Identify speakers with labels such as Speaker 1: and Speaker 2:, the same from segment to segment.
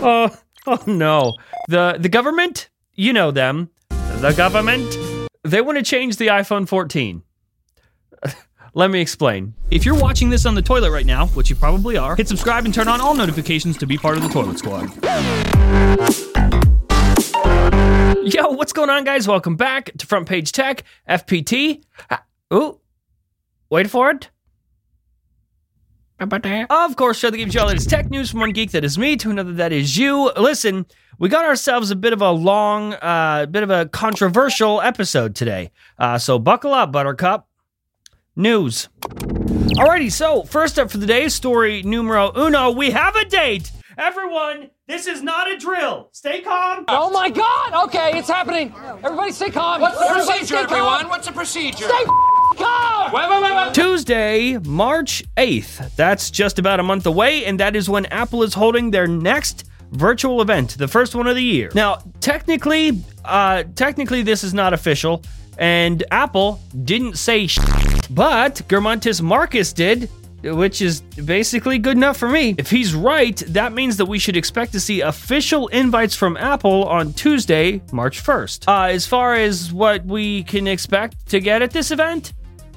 Speaker 1: Oh no. The government, you know them. The government, they want to change the iPhone 14. Let me explain.
Speaker 2: If you're watching this on the toilet right now, which you probably are, hit subscribe and turn on all notifications to be part of the Toilet Squad.
Speaker 1: Yo, what's going on, guys? Welcome back to Front Page Tech, FPT. Ooh, wait for it. Of course, show that gives you all the latest tech news from one geek that is me to another that is you. Listen, we got ourselves a bit of a long, bit of a controversial episode today. So buckle up, Buttercup. News. Alrighty, so first up for the day, story numero uno. We have a date. Everyone, this is not a drill. Stay calm.
Speaker 3: Oh my God! Okay, it's happening. Everybody stay calm.
Speaker 4: What's the procedure, everyone? What's the procedure?
Speaker 3: Stay calm!
Speaker 4: Wait.
Speaker 1: Tuesday, March 8th. That's just about a month away, and that is when Apple is holding their next virtual event, the first one of the year. Now, technically, this is not official, and Apple didn't say but Germantis Marcus did, which is basically good enough for me. If he's right, that means that we should expect to see official invites from Apple on Tuesday, March 1st. As far as what we can expect to get at this event,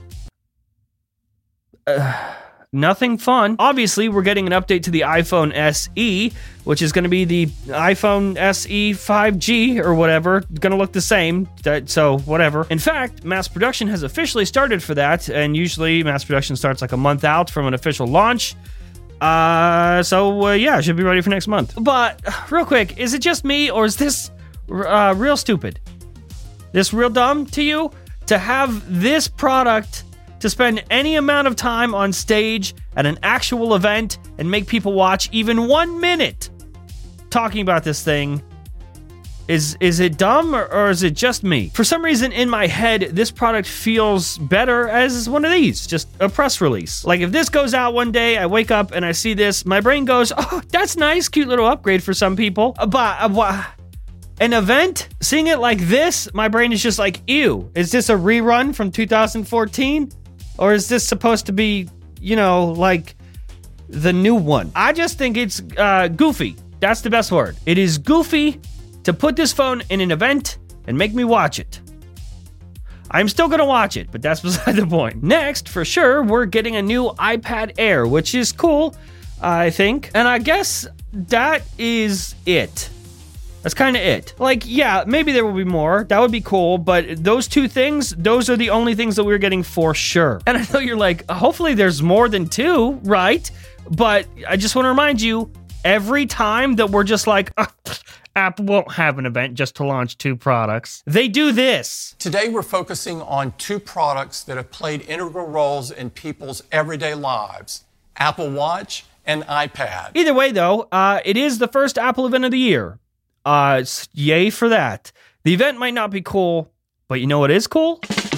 Speaker 1: nothing fun. Obviously, we're getting an update to the iPhone SE, which is going to be the iPhone SE 5G or whatever. It's going to look the same, so whatever. In fact, mass production has officially started for that, and usually mass production starts like a month out from an official launch. Yeah, should be ready for next month. But real quick, is it just me, or is this real stupid? This real dumb to you? To have this product to spend any amount of time on stage at an actual event and make people watch even 1 minute talking about this thing, is it dumb or is it just me? For some reason in my head, this product feels better as one of these, just a press release. Like if this goes out one day, I wake up and I see this, my brain goes, oh, that's nice, cute little upgrade for some people. But an event, seeing it like this, my brain is just like, ew, is this a rerun from 2014? Or is this supposed to be, like the new one? I just think it's goofy. That's the best word. It is goofy to put this phone in an event and make me watch it. I'm still going to watch it, but that's beside the point. Next, for sure, we're getting a new iPad Air, which is cool, I think. And I guess that is it. That's kind of it. Like, yeah, maybe there will be more. That would be cool. But those two things, those are the only things that we're getting for sure. And I know you're like, hopefully there's more than two, right? But I just want to remind you, every time that we're just like, Apple won't have an event just to launch two products, they do this.
Speaker 4: Today we're focusing on two products that have played integral roles in people's everyday lives: Apple Watch and iPad.
Speaker 1: Either way, though, it is the first Apple event of the year. Yay for that. The event might not be cool, but you know what is cool?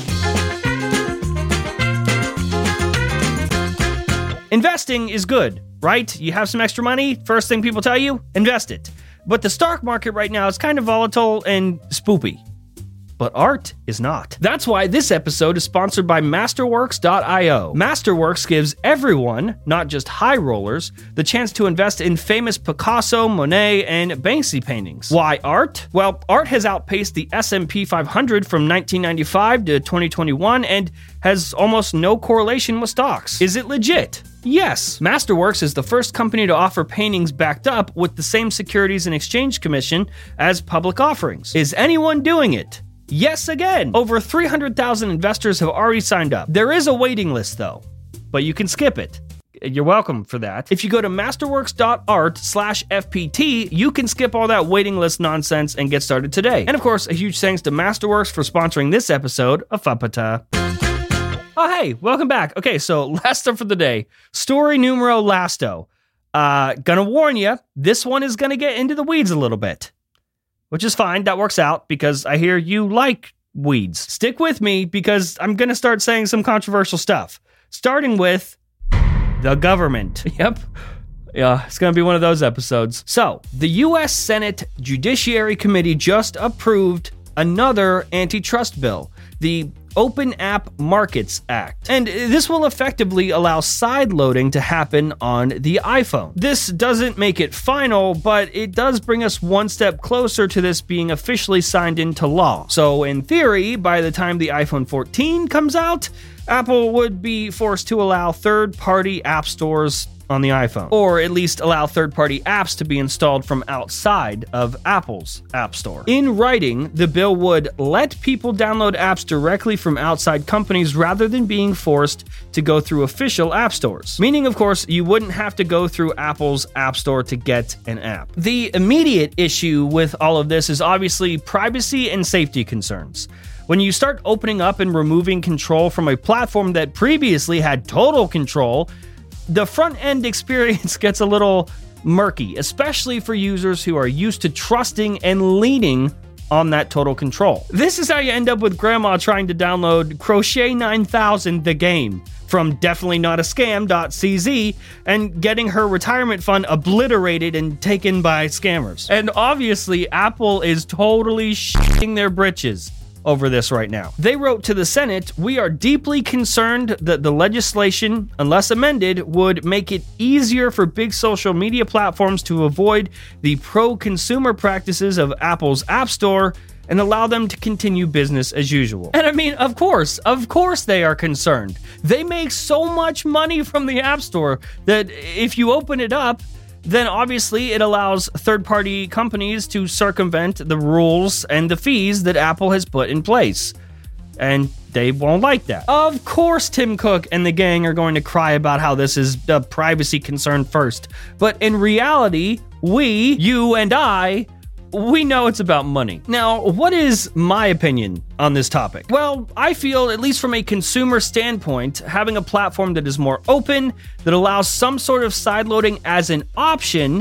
Speaker 1: Investing is good, right? You have some extra money, first thing people tell you, invest it. But the stock market right now is kind of volatile and spoopy. But art is not. That's why this episode is sponsored by Masterworks.io. Masterworks gives everyone, not just high rollers, the chance to invest in famous Picasso, Monet, and Banksy paintings. Why art? Well, art has outpaced the S&P 500 from 1995 to 2021 and has almost no correlation with stocks. Is it legit? Yes. Masterworks is the first company to offer paintings backed up with the same Securities and Exchange Commission as public offerings. Is anyone doing it? Yes, again. Over 300,000 investors have already signed up. There is a waiting list, though, but you can skip it. You're welcome for that. If you go to masterworks.art/FPT, you can skip all that waiting list nonsense and get started today. And of course, a huge thanks to Masterworks for sponsoring this episode of Fapata. Oh, hey, welcome back. Okay, so last up for the day, story numero lasto. Gonna warn you, this one is gonna get into the weeds a little bit. Which is fine, that works out, because I hear you like weeds. Stick with me, because I'm going to start saying some controversial stuff. Starting with the government. Yep. Yeah, it's going to be one of those episodes. So, the U.S. Senate Judiciary Committee just approved another antitrust bill, the Open App Markets Act. And this will effectively allow sideloading to happen on the iPhone. This doesn't make it final, but it does bring us one step closer to this being officially signed into law. So in theory, by the time the iPhone 14 comes out, Apple would be forced to allow third-party app stores on the iPhone, or at least allow third-party apps to be installed from outside of Apple's App Store. In writing, the bill would let people download apps directly from outside companies rather than being forced to go through official app stores. Meaning, of course, you wouldn't have to go through Apple's App Store to get an app. The immediate issue with all of this is obviously privacy and safety concerns. When you start opening up and removing control from a platform that previously had total control, the front-end experience gets a little murky, especially for users who are used to trusting and leaning on that total control. This is how you end up with grandma trying to download Crochet 9000 the game from definitelynotascam.cz and getting her retirement fund obliterated and taken by scammers. And obviously, Apple is totally shitting their britches over this right now. They wrote to the Senate, "We are deeply concerned that the legislation, unless amended, would make it easier for big social media platforms to avoid the pro-consumer practices of Apple's App Store and allow them to continue business as usual." And I mean, of course they are concerned. They make so much money from the App Store that if you open it up, then obviously it allows third-party companies to circumvent the rules and the fees that Apple has put in place. And they won't like that. Of course Tim Cook and the gang are going to cry about how this is a privacy concern first. But in reality, you and I, we know it's about money. Now, what is my opinion on this topic? Well, I feel, at least from a consumer standpoint, having a platform that is more open, that allows some sort of sideloading as an option,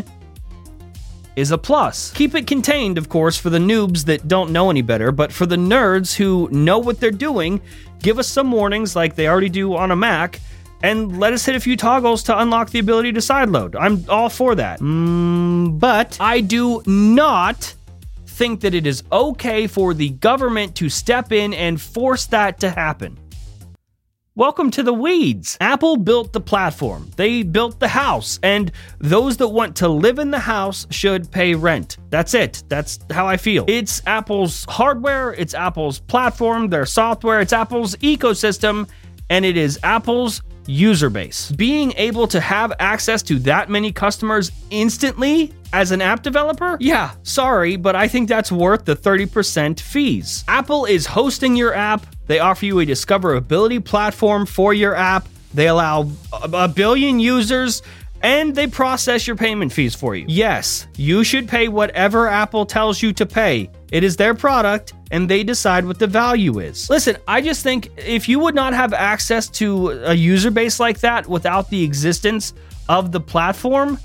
Speaker 1: is a plus. Keep it contained, of course, for the noobs that don't know any better, but for the nerds who know what they're doing, give us some warnings like they already do on a Mac, and let us hit a few toggles to unlock the ability to sideload. I'm all for that. But I do not think that it is okay for the government to step in and force that to happen. Welcome to the weeds. Apple built the platform. They built the house, and those that want to live in the house should pay rent. That's it. That's how I feel. It's Apple's hardware, it's Apple's platform, their software, it's Apple's ecosystem, and it is Apple's user base. Being able to have access to that many customers instantly as an app developer? Yeah, sorry, but I think that's worth the 30% fees. Apple is hosting your app. They offer you a discoverability platform for your app. They allow a billion users, and they process your payment fees for you. Yes, you should pay whatever Apple tells you to pay. It is their product, and they decide what the value is. Listen, I just think if you would not have access to a user base like that without the existence of the platform,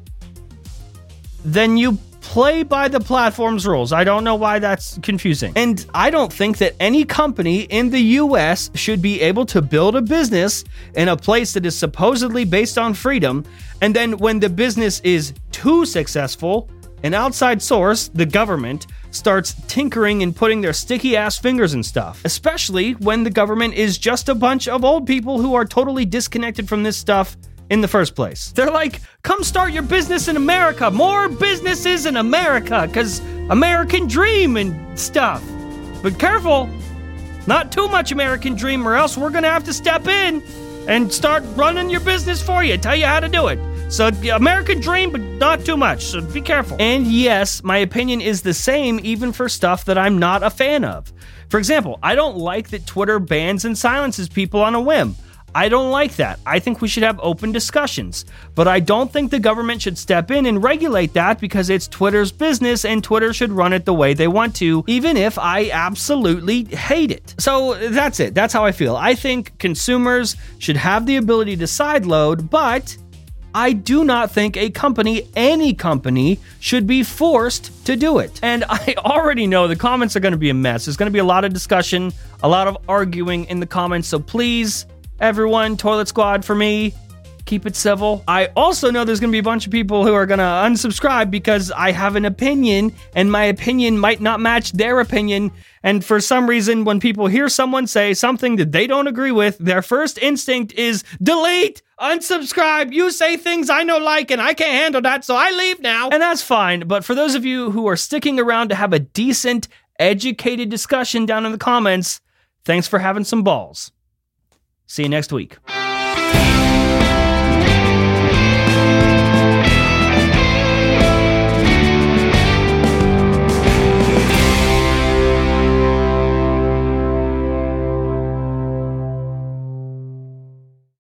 Speaker 1: then you play by the platform's rules. I don't know why that's confusing. And I don't think that any company in the US should be able to build a business in a place that is supposedly based on freedom, and then when the business is too successful, an outside source, the government, starts tinkering and putting their sticky ass fingers in stuff. Especially when the government is just a bunch of old people who are totally disconnected from this stuff in the first place. They're like, come start your business in America. More businesses in America, because American dream and stuff. But careful, not too much American dream, or else we're going to have to step in and start running your business for you, tell you how to do it. So American dream, but not too much, so be careful. And yes, my opinion is the same even for stuff that I'm not a fan of. For example, I don't like that Twitter bans and silences people on a whim. I don't like that. I think we should have open discussions. But I don't think the government should step in and regulate that because it's Twitter's business and Twitter should run it the way they want to, even if I absolutely hate it. So that's it. That's how I feel. I think consumers should have the ability to sideload, but I do not think any company, should be forced to do it. And I already know the comments are going to be a mess. There's going to be a lot of discussion, a lot of arguing in the comments. So please, everyone, Toilet Squad for me, keep it civil. I also know there's going to be a bunch of people who are going to unsubscribe because I have an opinion, and my opinion might not match their opinion. And for some reason, when people hear someone say something that they don't agree with, their first instinct is delete, unsubscribe. You say things I don't like, and I can't handle that, so I leave now. And that's fine. But for those of you who are sticking around to have a decent, educated discussion down in the comments, thanks for having some balls. See you next week.